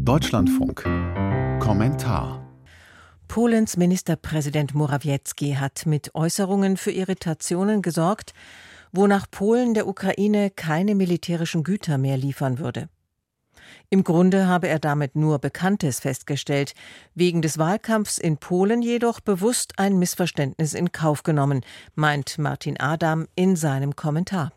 Deutschlandfunk. Kommentar. Polens Ministerpräsident Morawiecki hat mit Äußerungen für Irritationen gesorgt, wonach Polen der Ukraine keine militärischen Güter mehr liefern würde. Im Grunde habe er damit nur Bekanntes festgestellt, wegen des Wahlkampfs in Polen jedoch bewusst ein Missverständnis in Kauf genommen, meint Martin Adam in seinem Kommentar.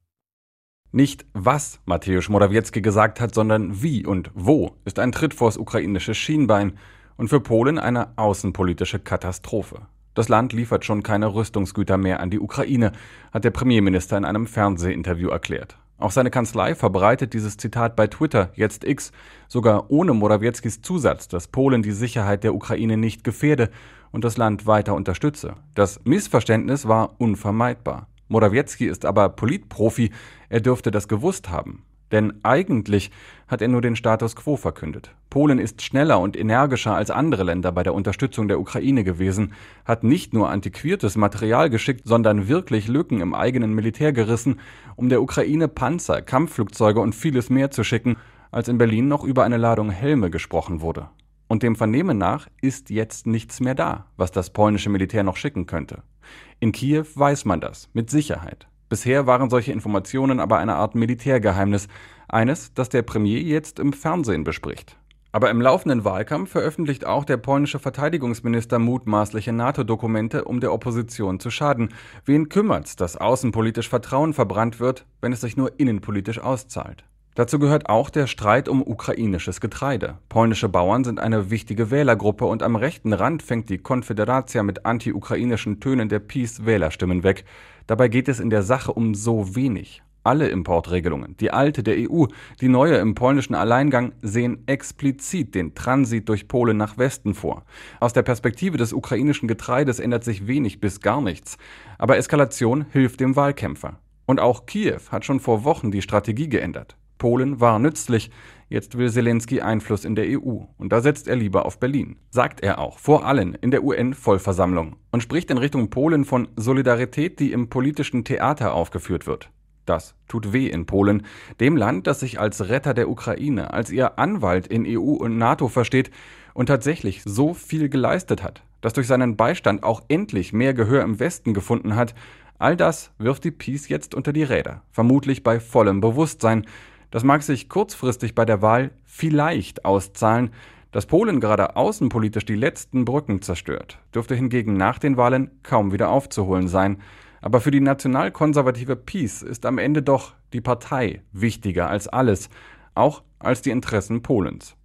Nicht, was Mateusz Morawiecki gesagt hat, sondern wie und wo, ist ein Tritt vors ukrainische Schienbein und für Polen eine außenpolitische Katastrophe. Das Land liefert schon keine Rüstungsgüter mehr an die Ukraine, hat der Premierminister in einem Fernsehinterview erklärt. Auch seine Kanzlei verbreitet dieses Zitat bei Twitter, jetzt X, sogar ohne Morawieckis Zusatz, dass Polen die Sicherheit der Ukraine nicht gefährde und das Land weiter unterstütze. Das Missverständnis war unvermeidbar. Morawiecki ist aber Politprofi, er dürfte das gewusst haben. Denn eigentlich hat er nur den Status quo verkündet. Polen ist schneller und energischer als andere Länder bei der Unterstützung der Ukraine gewesen, hat nicht nur antiquiertes Material geschickt, sondern wirklich Lücken im eigenen Militär gerissen, um der Ukraine Panzer, Kampfflugzeuge und vieles mehr zu schicken, als in Berlin noch über eine Ladung Helme gesprochen wurde. Und dem Vernehmen nach ist jetzt nichts mehr da, was das polnische Militär noch schicken könnte. In Kiew weiß man das, mit Sicherheit. Bisher waren solche Informationen aber eine Art Militärgeheimnis, eines, das der Premier jetzt im Fernsehen bespricht. Aber im laufenden Wahlkampf veröffentlicht auch der polnische Verteidigungsminister mutmaßliche NATO-Dokumente, um der Opposition zu schaden. Wen kümmert's, dass außenpolitisch Vertrauen verbrannt wird, wenn es sich nur innenpolitisch auszahlt? Dazu gehört auch der Streit um ukrainisches Getreide. Polnische Bauern sind eine wichtige Wählergruppe und am rechten Rand fängt die Konfederacja mit anti-ukrainischen Tönen der PiS Wählerstimmen weg. Dabei geht es in der Sache um so wenig. Alle Importregelungen, die alte der EU, die neue im polnischen Alleingang, sehen explizit den Transit durch Polen nach Westen vor. Aus der Perspektive des ukrainischen Getreides ändert sich wenig bis gar nichts. Aber Eskalation hilft dem Wahlkämpfer. Und auch Kiew hat schon vor Wochen die Strategie geändert. Polen war nützlich, jetzt will Zelensky Einfluss in der EU und da setzt er lieber auf Berlin. Sagt er auch, vor allen in der UN-Vollversammlung und spricht in Richtung Polen von Solidarität, die im politischen Theater aufgeführt wird. Das tut weh in Polen, dem Land, das sich als Retter der Ukraine, als ihr Anwalt in EU und NATO versteht und tatsächlich so viel geleistet hat, das durch seinen Beistand auch endlich mehr Gehör im Westen gefunden hat. All das wirft die PiS jetzt unter die Räder, vermutlich bei vollem Bewusstsein. Das mag sich kurzfristig bei der Wahl vielleicht auszahlen. Dass Polen gerade außenpolitisch die letzten Brücken zerstört, dürfte hingegen nach den Wahlen kaum wieder aufzuholen sein. Aber für die nationalkonservative PiS ist am Ende doch die Partei wichtiger als alles, auch als die Interessen Polens.